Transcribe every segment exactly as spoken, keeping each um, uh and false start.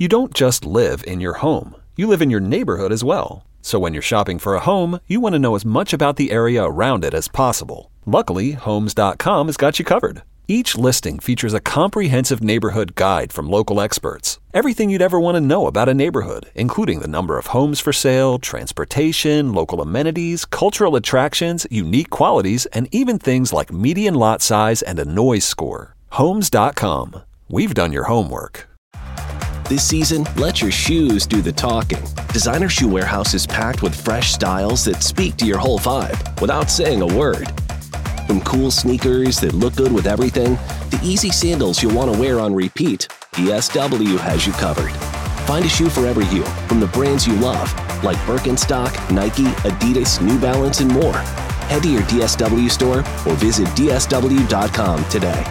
You don't just live in your home. You live in your neighborhood as well. So when you're shopping for a home, you want to know as much about the area around it as possible. Luckily, Homes dot com has got you covered. Each listing features a comprehensive neighborhood guide from local experts. Everything you'd ever want to know about a neighborhood, including the number of homes for sale, transportation, local amenities, cultural attractions, unique qualities, and even things like median lot size and a noise score. Homes dot com. We've done your homework. This season, let your shoes do the talking. Designer Shoe Warehouse is packed with fresh styles that speak to your whole vibe without saying a word. From cool sneakers that look good with everything, to easy sandals you'll want to wear on repeat, D S W has you covered. Find a shoe for every you from the brands you love, like Birkenstock, Nike, Adidas, New Balance, and more. Head to your D S W store or visit D S W dot com today.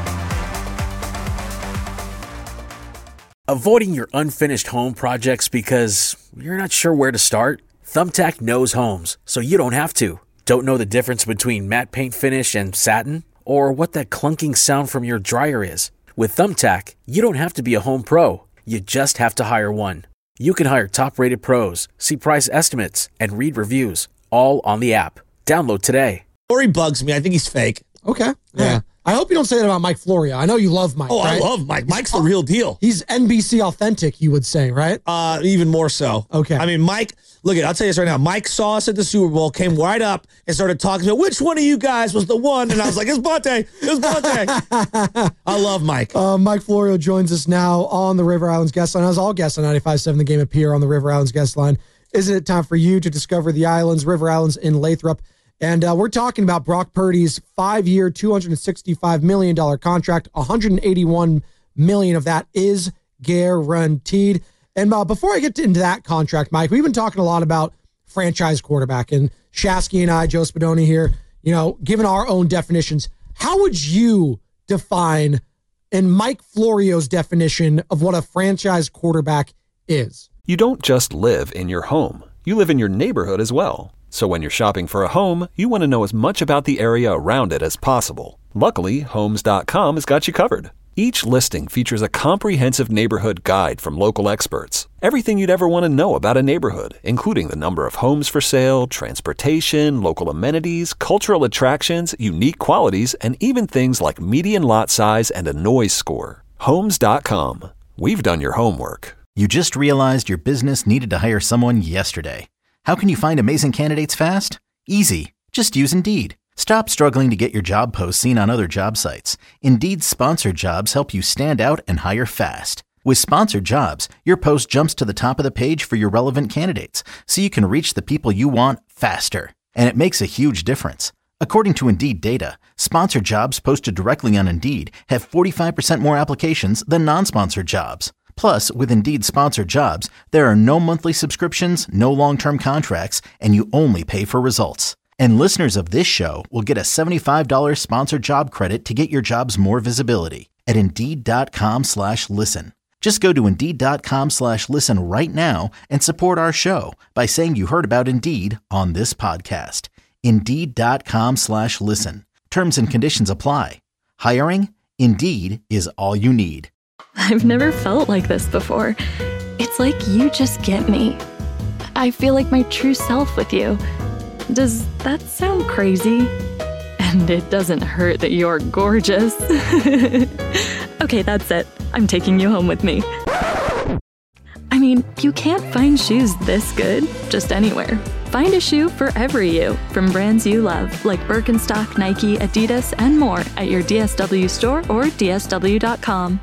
Avoiding your unfinished home projects because you're not sure where to start? Thumbtack knows homes, so you don't have to. Don't know the difference between matte paint finish and satin? Or what that clunking sound from your dryer is? With Thumbtack, you don't have to be a home pro. You just have to hire one. You can hire top-rated pros, see price estimates, and read reviews, all on the app. Download today. Lori bugs me. I think he's fake. Okay. Yeah. yeah. I hope you don't say that about Mike Florio. I know you love Mike. Oh, right? I love Mike. Mike's the real deal. He's N B C authentic, you would say, right? Uh, even more so. Okay. I mean, Mike, look at, I'll tell you this right now. Mike saw us at the Super Bowl, came right up and started talking to me. Which one of you guys was the one? And I was like, it's Bonte. It's Bonte. I love Mike. Uh, Mike Florio joins us now on the River Islands guest line. As all guests on ninety-five point seven The Game appear on the River Islands guest line. Isn't it time for you to discover the islands, River Islands in Lathrop? And uh, we're talking about Brock Purdy's five-year, two hundred sixty-five million dollars contract. one hundred eighty-one million dollars of that is guaranteed. And uh, before I get into that contract, Mike, we've been talking a lot about franchise quarterback. And Shasky and I, Joe Spadoni here, you know, given our own definitions, how would you define, in Mike Florio's definition, of what a franchise quarterback is? You don't just live in your home. You live in your neighborhood as well. So when you're shopping for a home, you want to know as much about the area around it as possible. Luckily, Homes dot com has got you covered. Each listing features a comprehensive neighborhood guide from local experts. Everything you'd ever want to know about a neighborhood, including the number of homes for sale, transportation, local amenities, cultural attractions, unique qualities, and even things like median lot size and a noise score. Homes dot com. We've done your homework. You just realized your business needed to hire someone yesterday. How can you find amazing candidates fast? Easy. Just use Indeed. Stop struggling to get your job posts seen on other job sites. Indeed's sponsored jobs help you stand out and hire fast. With sponsored jobs, your post jumps to the top of the page for your relevant candidates, so you can reach the people you want faster. And it makes a huge difference. According to Indeed data, sponsored jobs posted directly on Indeed have forty-five percent more applications than non-sponsored jobs. Plus, with Indeed sponsored jobs, there are no monthly subscriptions, no long-term contracts, and you only pay for results. And listeners of this show will get a seventy-five dollars sponsored job credit to get your jobs more visibility at Indeed.com slash listen. Just go to Indeed.com slash listen right now and support our show by saying you heard about Indeed on this podcast. Indeed.com slash listen. Terms and conditions apply. Hiring? Indeed is all you need. I've never felt like this before. It's like you just get me. I feel like my true self with you. Does that sound crazy? And it doesn't hurt that you're gorgeous. Okay, that's it. I'm taking you home with me. I mean, you can't find shoes this good just anywhere. Find a shoe for every you from brands you love, like Birkenstock, Nike, Adidas, and more at your D S W store or D S W dot com.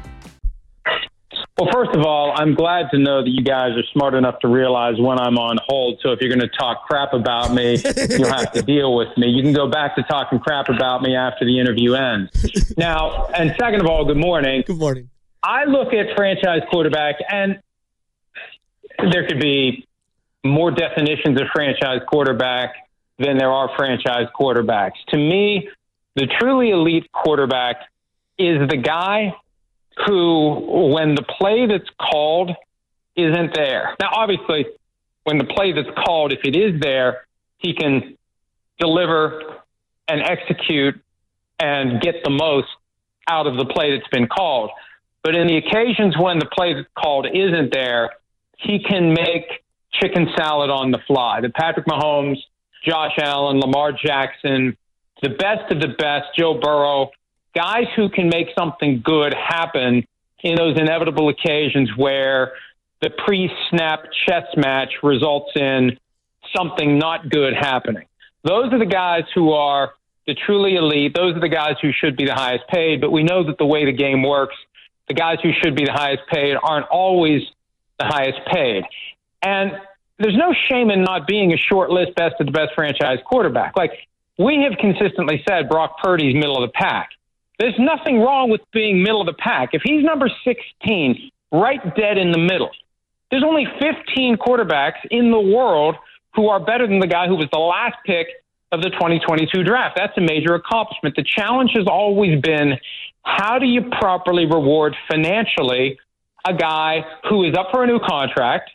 Well, first of all, I'm glad to know that you guys are smart enough to realize when I'm on hold. So if you're going to talk crap about me, you'll have to deal with me. You can go back to talking crap about me after the interview ends. Now, and second of all, good morning. Good morning. I look at franchise quarterback, and there could be more definitions of franchise quarterback than there are franchise quarterbacks. To me, the truly elite quarterback is the guy who, when the play that's called isn't there. Now, obviously, when the play that's called, if it is there, he can deliver and execute and get the most out of the play that's been called. But in the occasions when the play that's called isn't there, he can make chicken salad on the fly. The Patrick Mahomes, Josh Allen, Lamar Jackson, the best of the best, Joe Burrow, guys who can make something good happen in those inevitable occasions where the pre-snap chess match results in something not good happening. Those are the guys who are the truly elite. Those are the guys who should be the highest paid. But we know that the way the game works, the guys who should be the highest paid aren't always the highest paid. And there's no shame in not being a short list best of the best franchise quarterback. Like, we have consistently said Brock Purdy's middle of the pack. There's nothing wrong with being middle of the pack. If he's number sixteen, right dead in the middle, there's only fifteen quarterbacks in the world who are better than the guy who was the last pick of the twenty twenty-two draft. That's a major accomplishment. The challenge has always been, how do you properly reward financially a guy who is up for a new contract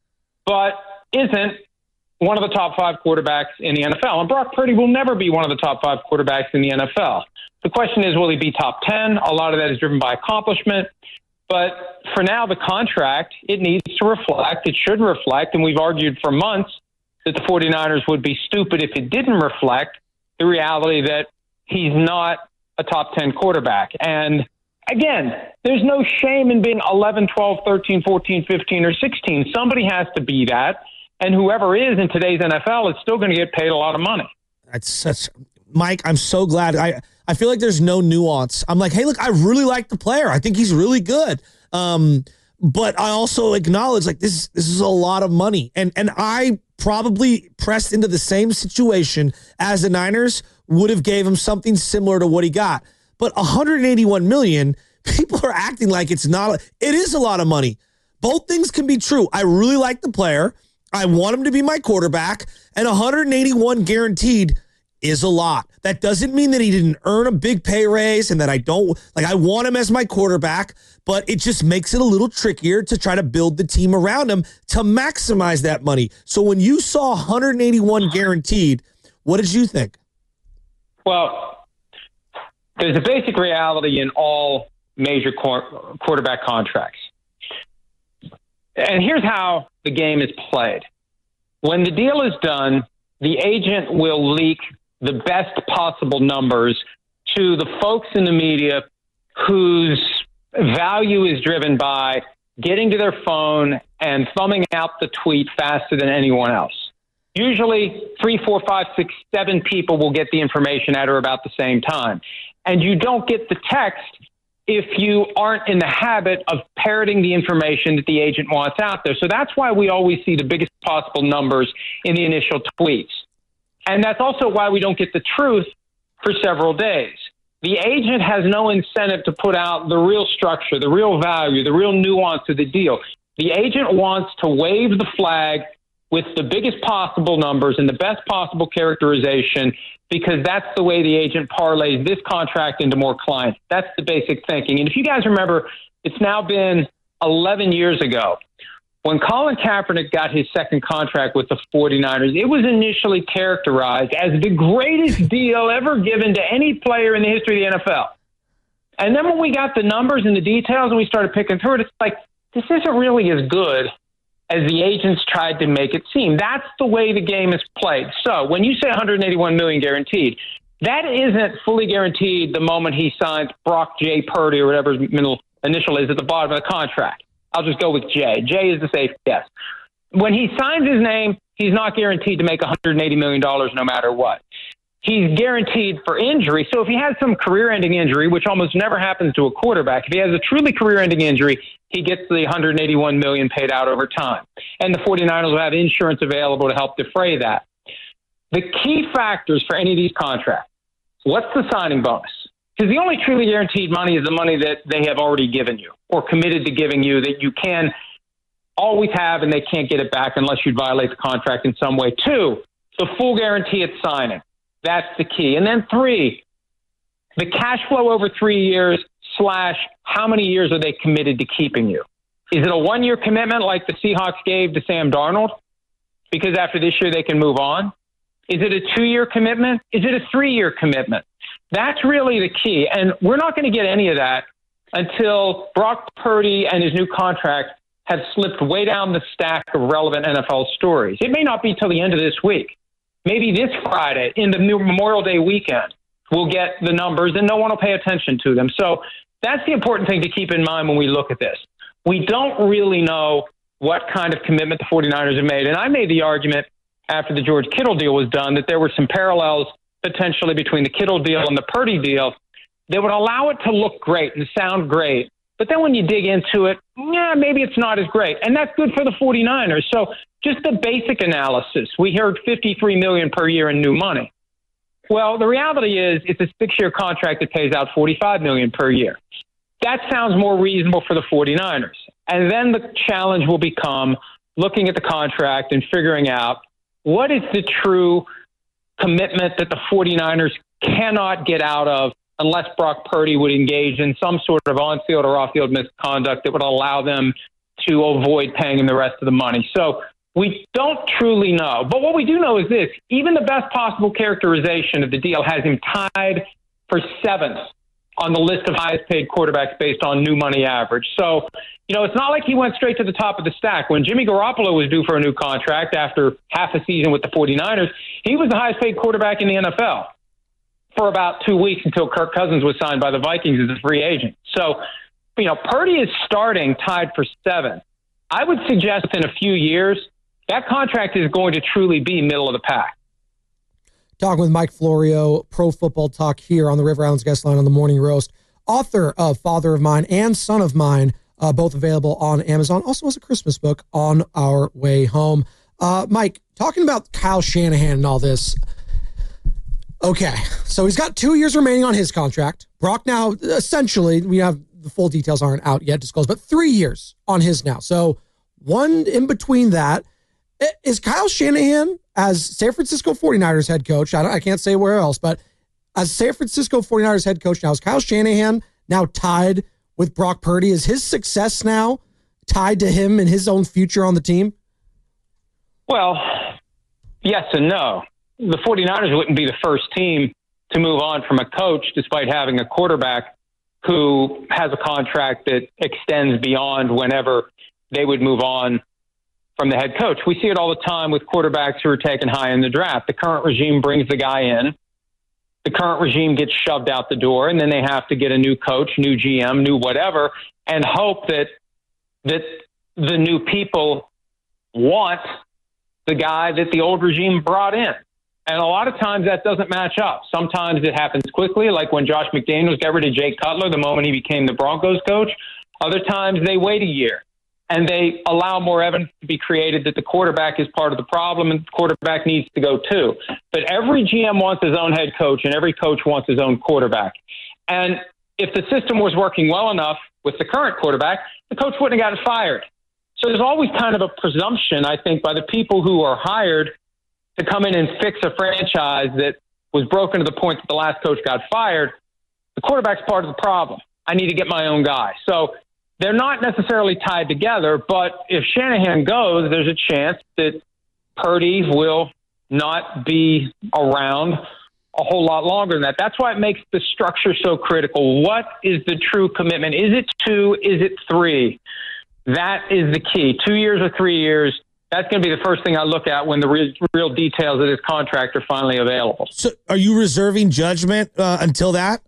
but isn't one of the top five quarterbacks in the N F L? And Brock Purdy will never be one of the top five quarterbacks in the N F L. The question is, will he be top ten? A lot of that is driven by accomplishment. But for now, the contract, it needs to reflect, it should reflect, and we've argued for months that the 49ers would be stupid if it didn't reflect the reality that he's not a top ten quarterback. And again, there's no shame in being eleven, twelve, thirteen, fourteen, fifteen, or sixteen. Somebody has to be that. And whoever is in today's N F L is still going to get paid a lot of money. That's such, Mike, I'm so glad. I, I feel like there's no nuance. I'm like, hey, look, I really like the player. I think he's really good. Um, but I also acknowledge, like, this, this is a lot of money. And, and I probably pressed into the same situation as the Niners would have gave him something similar to what he got. But one hundred eighty-one million dollars, people are acting like it's not. It is a lot of money. Both things can be true. I really like the player. I want him to be my quarterback, and one hundred eighty-one guaranteed is a lot. That doesn't mean that he didn't earn a big pay raise and that I don't, like, I want him as my quarterback, but it just makes it a little trickier to try to build the team around him to maximize that money. So when you saw one hundred eighty-one guaranteed, what did you think? Well, there's a basic reality in all major qu- quarterback contracts. And here's how the game is played. When the deal is done, the agent will leak the best possible numbers to the folks in the media whose value is driven by getting to their phone and thumbing out the tweet faster than anyone else. Usually three, four, five, six, seven people will get the information at or about the same time. And you don't get the text if you aren't in the habit of parroting the information that the agent wants out there. So that's why we always see the biggest possible numbers in the initial tweets. And that's also why we don't get the truth for several days. The agent has no incentive to put out the real structure, the real value, the real nuance of the deal. The agent wants to wave the flag with the biggest possible numbers and the best possible characterization, because that's the way the agent parlays this contract into more clients. That's the basic thinking. And if you guys remember, it's now been eleven years ago. When Colin Kaepernick got his second contract with the 49ers, it was initially characterized as the greatest deal ever given to any player in the history of the N F L. And then when we got the numbers and the details and we started picking through it, it's like, this isn't really as good as the agents tried to make it seem. That's the way the game is played. So when you say one hundred eighty-one million dollars guaranteed, that isn't fully guaranteed the moment he signs Brock J. Purdy or whatever his middle initial is at the bottom of the contract. I'll just go with J. J is the safe guess. When he signs his name, he's not guaranteed to make one hundred eighty million dollars no matter what. He's guaranteed for injury. So if he has some career-ending injury, which almost never happens to a quarterback, if he has a truly career-ending injury, he gets the one hundred eighty-one million dollars paid out over time. And the 49ers will have insurance available to help defray that. The key factors for any of these contracts, what's the signing bonus? Because the only truly guaranteed money is the money that they have already given you or committed to giving you that you can always have and they can't get it back unless you violate the contract in some way. Two, the full guarantee at signing. That's the key. And then three, the cash flow over three years slash how many years are they committed to keeping you? Is it a one-year commitment like the Seahawks gave to Sam Darnold? Because after this year they can move on. Is it a two-year commitment? Is it a three-year commitment? That's really the key. And we're not going to get any of that until Brock Purdy and his new contract have slipped way down the stack of relevant N F L stories. It may not be till the end of this week. Maybe this Friday, in the new Memorial Day weekend, we'll get the numbers and no one will pay attention to them. So that's the important thing to keep in mind when we look at this. We don't really know what kind of commitment the 49ers have made. And I made the argument after the George Kittle deal was done that there were some parallels potentially between the Kittle deal and the Purdy deal that would allow it to look great and sound great. But then when you dig into it, yeah, maybe it's not as great. And that's good for the 49ers. So just the basic analysis, we heard fifty-three million dollars per year in new money. Well, the reality is it's a six-year contract that pays out forty-five million dollars per year. That sounds more reasonable for the 49ers. And then the challenge will become looking at the contract and figuring out what is the true commitment that the 49ers cannot get out of unless Brock Purdy would engage in some sort of on-field or off-field misconduct that would allow them to avoid paying him the rest of the money. So we don't truly know. But what we do know is this. Even the best possible characterization of the deal has him tied for seventh on the list of highest paid quarterbacks based on new money average. So, you know, it's not like he went straight to the top of the stack. When Jimmy Garoppolo was due for a new contract after half a season with the 49ers, he was the highest paid quarterback in the N F L for about two weeks until Kirk Cousins was signed by the Vikings as a free agent. So, you know, Purdy is starting tied for seventh. I would suggest in a few years, that contract is going to truly be middle of the pack. Talking with Mike Florio, Pro Football Talk here on the River Islands Guest Line on the Morning Roast. Author of Father of Mine and Son of Mine, uh, both available on Amazon. Also as a Christmas book, On Our Way Home. Uh, Mike, talking about Kyle Shanahan and all this. Okay, so he's got two years remaining on his contract. Brock now, essentially, we have the full details aren't out yet disclosed, but three years on his now. So one in between that. Is Kyle Shanahan, as San Francisco 49ers head coach, I, don't, I can't say where else, but as San Francisco 49ers head coach now, is Kyle Shanahan now tied with Brock Purdy? Is his success now tied to him and his own future on the team? Well, yes and no. The 49ers wouldn't be the first team to move on from a coach despite having a quarterback who has a contract that extends beyond whenever they would move on from the head coach. We see it all the time with quarterbacks who are taken high in the draft. The current regime brings the guy in. The current regime gets shoved out the door, and then they have to get a new coach, new G M, new whatever, and hope that that the new people want the guy that the old regime brought in. And a lot of times that doesn't match up. Sometimes it happens quickly, like when Josh McDaniels got rid of Jay Cutler the moment he became the Broncos coach. Other times they wait a year. And they allow more evidence to be created that the quarterback is part of the problem and the quarterback needs to go too. But every G M wants his own head coach and every coach wants his own quarterback. And if the system was working well enough with the current quarterback, the coach wouldn't have gotten fired. So there's always kind of a presumption, I think, by the people who are hired to come in and fix a franchise that was broken to the point that the last coach got fired. The quarterback's part of the problem. I need to get my own guy. So they're not necessarily tied together, but if Shanahan goes, there's a chance that Purdy will not be around a whole lot longer than that. That's why it makes the structure so critical. What is the true commitment? Is it two? Is it three? That is the key. Two years or three years, that's going to be the first thing I look at when the real, real details of this contract are finally available. So are you reserving judgment uh, until that?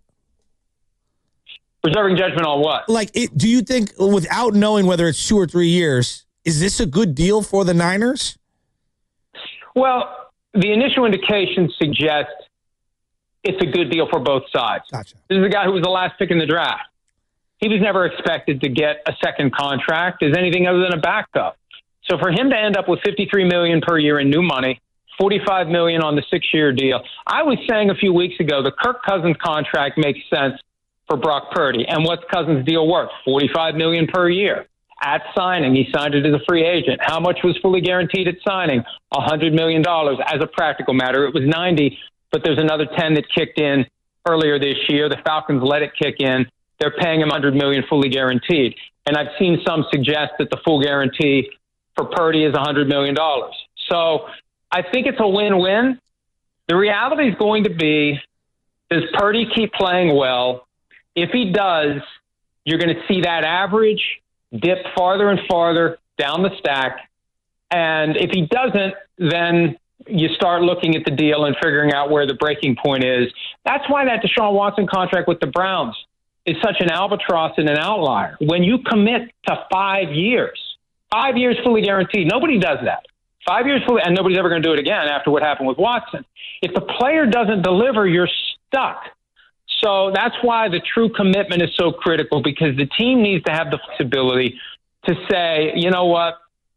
Reserving judgment on what? Like, it, do you think, without knowing whether it's two or three years, is this a good deal for the Niners? Well, the initial indications suggest it's a good deal for both sides. Gotcha. This is a guy who was the last pick in the draft. He was never expected to get a second contract as anything other than a backup. So for him to end up with fifty-three million dollars per year in new money, forty-five million dollars on the six-year deal. I was saying a few weeks ago, the Kirk Cousins contract makes sense for Brock Purdy. And what's Cousins' deal worth? forty-five million dollars per year. At signing, he signed it as a free agent. How much was fully guaranteed at signing? one hundred million dollars. As a practical matter, it was ninety, but there's another ten that kicked in earlier this year. The Falcons let it kick in. They're paying him one hundred million dollars fully guaranteed. And I've seen some suggest that the full guarantee for Purdy is one hundred million dollars. So I think it's a win-win. The reality is going to be, does Purdy keep playing well? If he does, you're going to see that average dip farther and farther down the stack. And if he doesn't, then you start looking at the deal and figuring out where the breaking point is. That's why that Deshaun Watson contract with the Browns is such an albatross and an outlier. When you commit to five years, five years fully guaranteed, nobody does that. Five years fully, and nobody's ever going to do it again after what happened with Watson. If the player doesn't deliver, you're stuck. So that's why the true commitment is so critical, because the team needs to have the flexibility to say, you know what,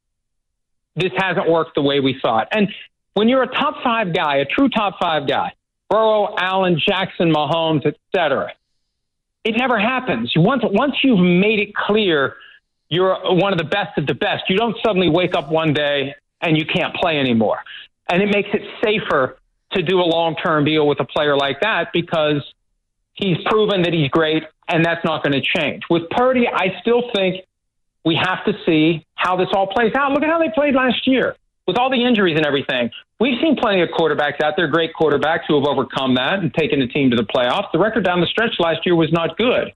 this hasn't worked the way we thought. And when you're a top five guy, a true top five guy, Burrow, Allen, Jackson, Mahomes, et cetera, it never happens. Once, once you've made it clear you're one of the best of the best, you don't suddenly wake up one day and you can't play anymore. And it makes it safer to do a long-term deal with a player like that, because he's proven that he's great, and that's not going to change. With Purdy, I still think we have to see how this all plays out. Look at how they played last year with all the injuries and everything. We've seen plenty of quarterbacks out there, great quarterbacks who have overcome that and taken the team to the playoffs. The record down the stretch last year was not good.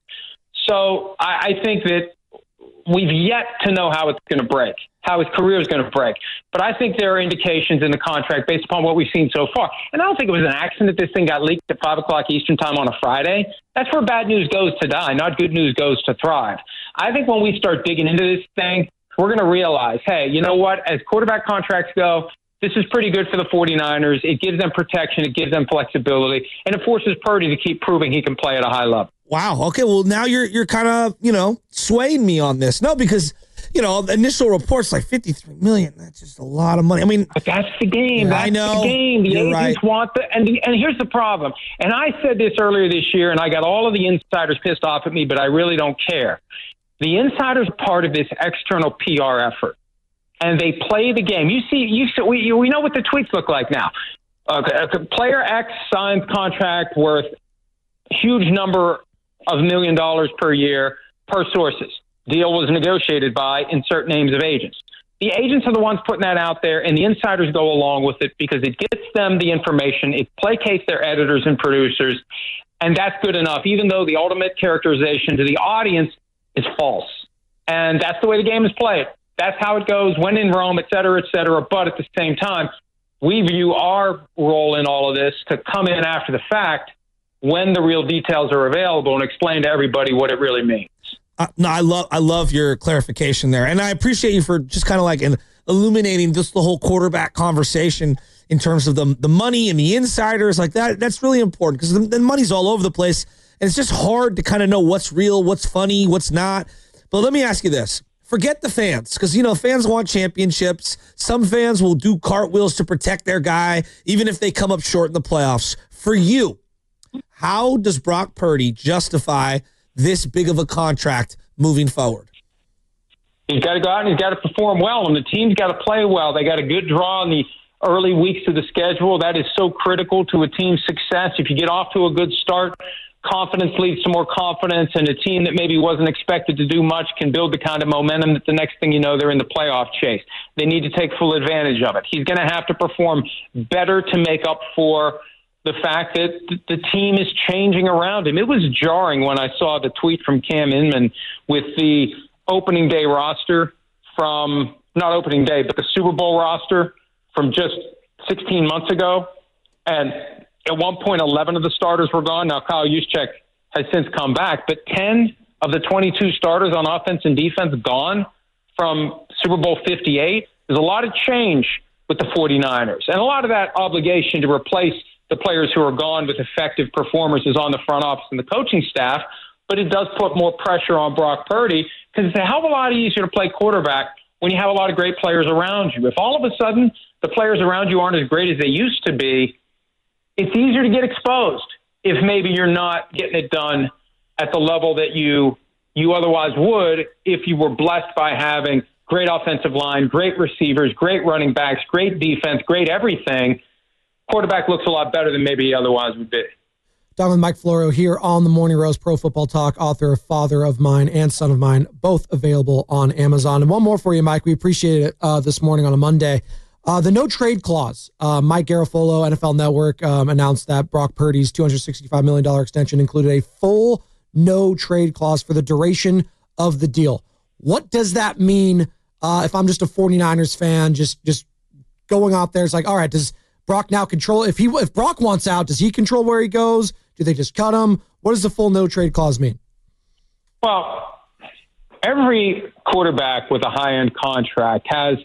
So I, I think that we've yet to know how it's going to break, how his career is going to break. But I think there are indications in the contract based upon what we've seen so far. And I don't think it was an accident this thing got leaked at five o'clock Eastern time on a Friday. That's where bad news goes to die, not good news goes to thrive. I think when we start digging into this thing, we're going to realize, hey, you know what? As quarterback contracts go, this is pretty good for the 49ers. It gives them protection. It gives them flexibility. And it forces Purdy to keep proving he can play at a high level. Wow. Okay. Well, now you're you're kind of, you know, swaying me on this. No, because, you know, the initial reports like fifty-three million dollars. That's just a lot of money. I mean, but that's the game. That's I know. the game. The you're agents right. want the, and, and here's the problem. And I said this earlier this year, and I got all of the insiders pissed off at me, but I really don't care. The insiders are part of this external P R effort, and they play the game. You see, you see, we, we know what the tweets look like now. Uh, player X signs contract worth huge number of million dollars per year per sources. Deal was negotiated by insert names of agents. The agents are the ones putting that out there, and the insiders go along with it because it gets them the information. It placates their editors and producers, and that's good enough, even though the ultimate characterization to the audience is false. And that's the way the game is played. That's how it goes, when in Rome, et cetera, et cetera. But at the same time, we view our role in all of this to come in after the fact when the real details are available and explain to everybody what it really means. Uh, no, I love I love your clarification there, and I appreciate you for just kind of like in illuminating just the whole quarterback conversation in terms of the the money and the insiders like that. That's really important because the, the money's all over the place, and it's just hard to kind of know what's real, what's funny, what's not. But let me ask you this: forget the fans, because you know fans want championships. Some fans will do cartwheels to protect their guy, even if they come up short in the playoffs. For you, how does Brock Purdy justify this big of a contract moving forward? He's got to go out and he's got to perform well, and the team's got to play well. They got a good draw in the early weeks of the schedule. That is so critical to a team's success. If you get off to a good start, confidence leads to more confidence, and a team that maybe wasn't expected to do much can build the kind of momentum that the next thing you know, they're in the playoff chase. They need to take full advantage of it. He's going to have to perform better to make up for the fact that the team is changing around him. It was jarring when I saw the tweet from Cam Inman with the opening day roster from, not opening day, but the Super Bowl roster from just sixteen months ago. And at one point, eleven of the starters were gone. Now, Kyle Juszczyk has since come back, but ten of the twenty-two starters on offense and defense gone from Super Bowl fifty-eight. There's a lot of change with the 49ers, and a lot of that obligation to replace the players who are gone with effective performances on the front office and the coaching staff, but it does put more pressure on Brock Purdy because it's a hell of a lot easier to play quarterback when you have a lot of great players around you. If all of a sudden the players around you aren't as great as they used to be, it's easier to get exposed if maybe you're not getting it done at the level that you you otherwise would if you were blessed by having great offensive line, great receivers, great running backs, great defense, great everything. Quarterback looks a lot better than maybe he otherwise would be. Talking with Mike Florio here on the Morning Rose Pro Football Talk, author of Father of Mine and Son of Mine, both available on Amazon. And one more for you, Mike. We appreciate it uh, this morning on a Monday. Uh, the no trade clause. Uh, Mike Garafolo, N F L Network, um, announced that Brock Purdy's two hundred sixty-five million dollars extension included a full no trade clause for the duration of the deal. What does that mean uh, if I'm just a 49ers fan, just just going out there? It's like, all right, does Brock now control? If he if Brock wants out, does he control where he goes? Do they just cut him? What does the full no trade clause mean? Well, every quarterback with a high-end contract has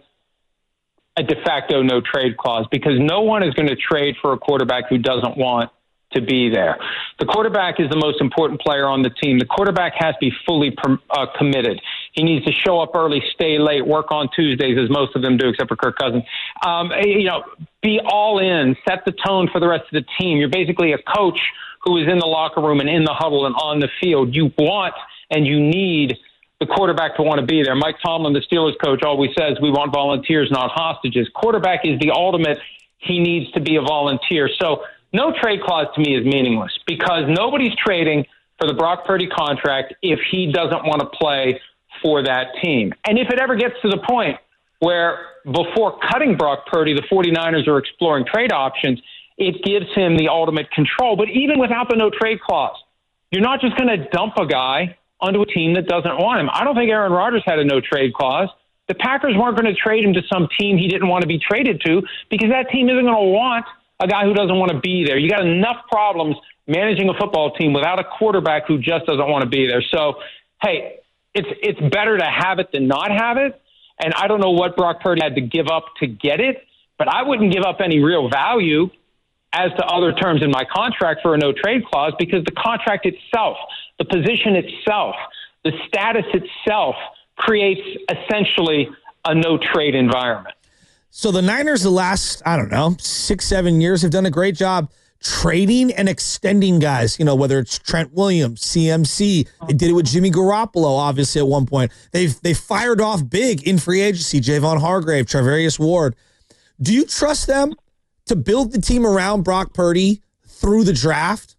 a de facto no trade clause because no one is going to trade for a quarterback who doesn't want to be there. The quarterback is the most important player on the team. The quarterback has to be fully uh, committed. He needs to show up early, stay late, work on Tuesdays, as most of them do, except for Kirk Cousins. Um, you know, be all in, set the tone for the rest of the team. You're basically a coach who is in the locker room and in the huddle and on the field. You want and you need the quarterback to want to be there. Mike Tomlin, the Steelers coach, always says we want volunteers, not hostages. Quarterback is the ultimate. He needs to be a volunteer. So no trade clause to me is meaningless because nobody's trading for the Brock Purdy contract if he doesn't want to play for that team. And if it ever gets to the point where before cutting Brock Purdy, the 49ers are exploring trade options, it gives him the ultimate control. But even without the no trade clause, you're not just going to dump a guy onto a team that doesn't want him. I don't think Aaron Rodgers had a no trade clause. The Packers weren't going to trade him to some team he didn't want to be traded to because that team isn't going to want a guy who doesn't want to be there. You got enough problems managing a football team without a quarterback who just doesn't want to be there. So, hey, it's it's better to have it than not have it. And I don't know what Brock Purdy had to give up to get it, but I wouldn't give up any real value as to other terms in my contract for a no trade clause because the contract itself, the position itself, the status itself creates essentially a no trade environment. So the Niners the last, I don't know, six, seven years have done a great job trading and extending guys, you know, whether it's Trent Williams, C M C. They did it with Jimmy Garoppolo, obviously, at one point. They've they fired off big in free agency, Javon Hargrave, Travarius Ward. Do you trust them to build the team around Brock Purdy through the draft?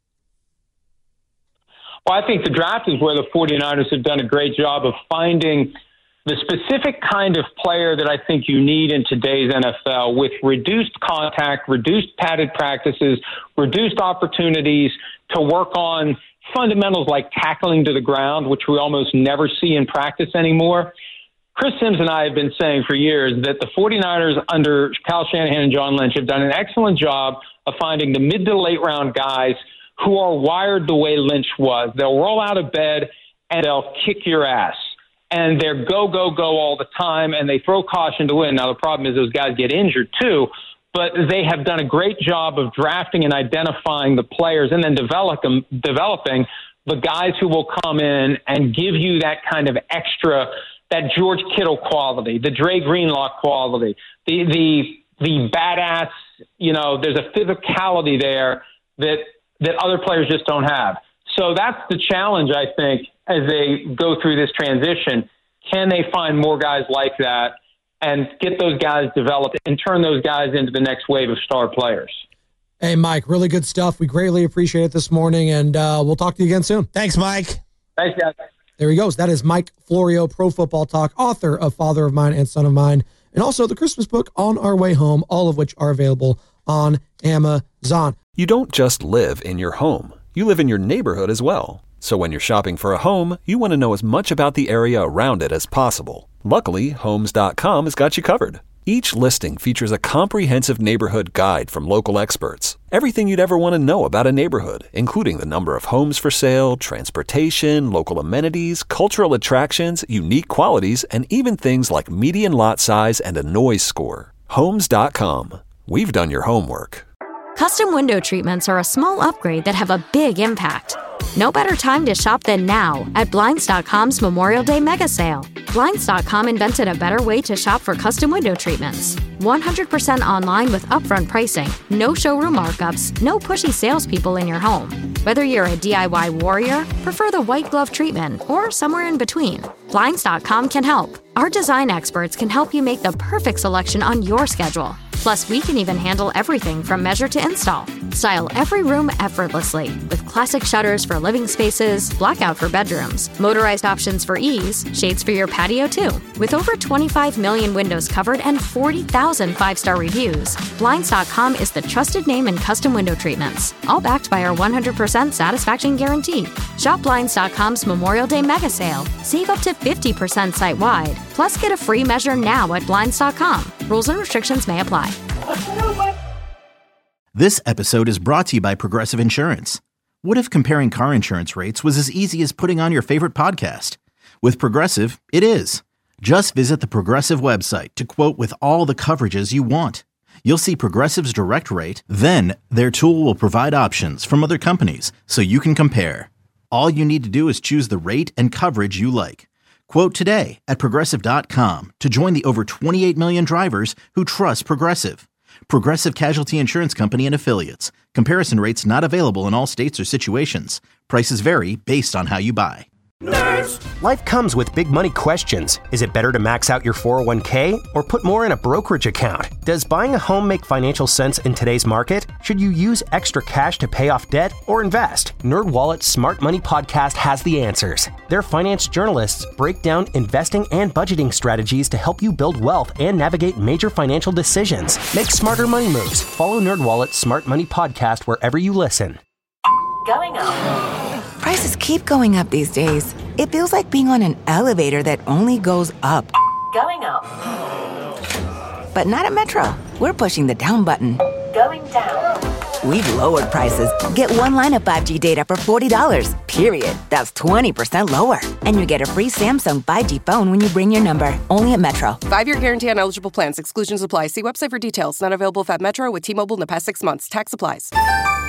Well, I think the draft is where the 49ers have done a great job of finding the specific kind of player that I think you need in today's N F L with reduced contact, reduced padded practices, reduced opportunities to work on fundamentals like tackling to the ground, which we almost never see in practice anymore. Chris Sims and I have been saying for years that the 49ers under Kyle Shanahan and John Lynch have done an excellent job of finding the mid to late round guys who are wired the way Lynch was. They'll roll out of bed and they'll kick your ass. And they're go, go, go all the time, and they throw caution to win. Now, the problem is those guys get injured too, but they have done a great job of drafting and identifying the players and then develop them, developing the guys who will come in and give you that kind of extra, that George Kittle quality, the Dre Greenlaw quality, the the the badass, you know, there's a physicality there that that other players just don't have. So that's the challenge, I think, as they go through this transition. Can they find more guys like that and get those guys developed and turn those guys into the next wave of star players? Hey, Mike, really good stuff. We greatly appreciate it this morning, and uh, we'll talk to you again soon. Thanks, Mike. Thanks, guys. There he goes. That is Mike Florio, Pro Football Talk, author of Father of Mine and Son of Mine, and also the Christmas book On Our Way Home, all of which are available on Amazon. You don't just live in your home. You live in your neighborhood as well. So when you're shopping for a home, you want to know as much about the area around it as possible. Luckily, Homes dot com has got you covered. Each listing features a comprehensive neighborhood guide from local experts. Everything you'd ever want to know about a neighborhood, including the number of homes for sale, transportation, local amenities, cultural attractions, unique qualities, and even things like median lot size and a noise score. Homes dot com. We've done your homework. Custom window treatments are a small upgrade that have a big impact. No better time to shop than now at Blinds dot com's Memorial Day Mega Sale. Blinds dot com invented a better way to shop for custom window treatments. one hundred percent online with upfront pricing, no showroom markups, no pushy salespeople in your home. Whether you're a D I Y warrior, prefer the white glove treatment, or somewhere in between, Blinds dot com can help. Our design experts can help you make the perfect selection on your schedule. Plus, we can even handle everything from measure to install. Style every room effortlessly with classic shutters for living spaces, blackout for bedrooms, motorized options for ease, shades for your patio too. With over twenty-five million windows covered and forty thousand five-star reviews, Blinds dot com is the trusted name in custom window treatments, all backed by our one hundred percent satisfaction guarantee. Shop Blinds dot com's Memorial Day mega sale. Save up to fifty percent site-wide. Plus, get a free measure now at Blinds dot com. Rules and restrictions may apply. This episode is brought to you by Progressive Insurance. What if comparing car insurance rates was as easy as putting on your favorite podcast? With Progressive, it is. Just visit the Progressive website to quote with all the coverages you want. You'll see Progressive's direct rate, then their tool will provide options from other companies so you can compare. All you need to do is choose the rate and coverage you like. Quote today at Progressive dot com to join the over twenty-eight million drivers who trust Progressive. Progressive Casualty Insurance Company and Affiliates. Comparison rates not available in all states or situations. Prices vary based on how you buy. Nerds! Life comes with big money questions. Is it better to max out your four oh one k or put more in a brokerage account? Does buying a home make financial sense in today's market? Should you use extra cash to pay off debt or invest? NerdWallet's Smart Money Podcast has the answers. Their finance journalists break down investing and budgeting strategies to help you build wealth and navigate major financial decisions. Make smarter money moves. Follow NerdWallet's Smart Money Podcast wherever you listen. Going up. Prices keep going up these days. It feels like being on an elevator that only goes up. Going up. But not at Metro. We're pushing the down button. Going down. We've lowered prices. Get one line of five G data for forty dollars, period. That's twenty percent lower. And you get a free Samsung five G phone when you bring your number. Only at Metro. Five-year guarantee on eligible plans. Exclusions apply. See website for details. Not available if at Metro with T-Mobile in the past six months. Tax applies.